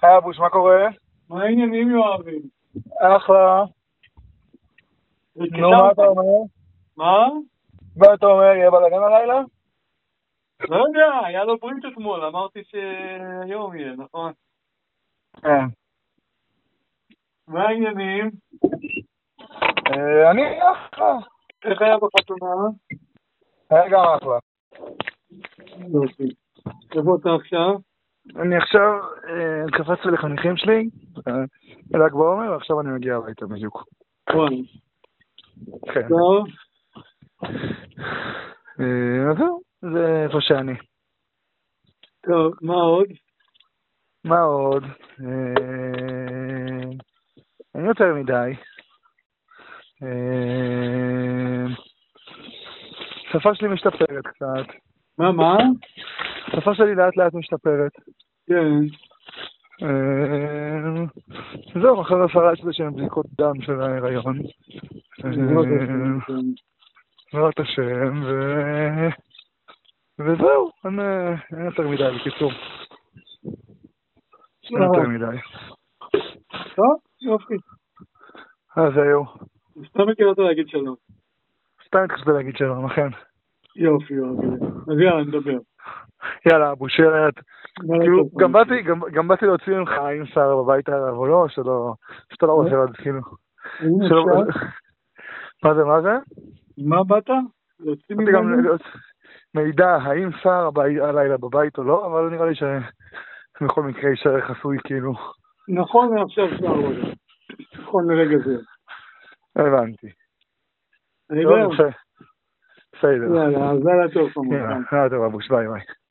היי אבוש, מה קורה? מה העניינים יואבים? אחלה. נו, מה אתה אומר? מה? מה אתה אומר? יהיה בלגן הלילה? לא יודע, היה לו ברית אתמול, אמרתי שהיום יהיה, נכון? כן. מה העניינים? אני אחלה. איך היה בחתונה? היה גם אחלה. יופי. איפה אתה עכשיו? אני עכשיו קפצתי לחניכים שלי, ל"ג בעומר, ועכשיו אני מגיע הביתה בדיוק. וואי. כן. טוב. אז זהו, זה איפה שאני. טוב, מה עוד? מה עוד? אין יותר מדי. השפה שלי משתפרת קצת. מה? השפה שלי לאט לאט משתפרת. כן. זהו, אחרי 10 חודשים בדיקות דם של ההיריון. בעזרת השם, וזהו, אין יותר מדי בקיצור. אין יותר מדי. טוב, יופי. אז זהו. סתם התחלת להגיד שלום. סתם התחלתי להגיד שלום, אכן. יופי, יופי. אז יאללה, נדבר. יאללה, אבו שרת. כאילו, גם באתי להוציא ממך אם שר בבית עליו או לא, שאתה לא רוצה עוד, כאילו. מה זה? מה באת? להוציא ממנו? מידע, האם שר הלילה בבית או לא, אבל נראה לי שבכל מקרה יישאר חסוי, כאילו. נכון, עכשיו שר בבית. נכון לרגע זה. הבנתי. אני יודע. בסדר. יאללה, אז לילה טוב כמובן. יאללה, טוב אבוש, ביי ביי.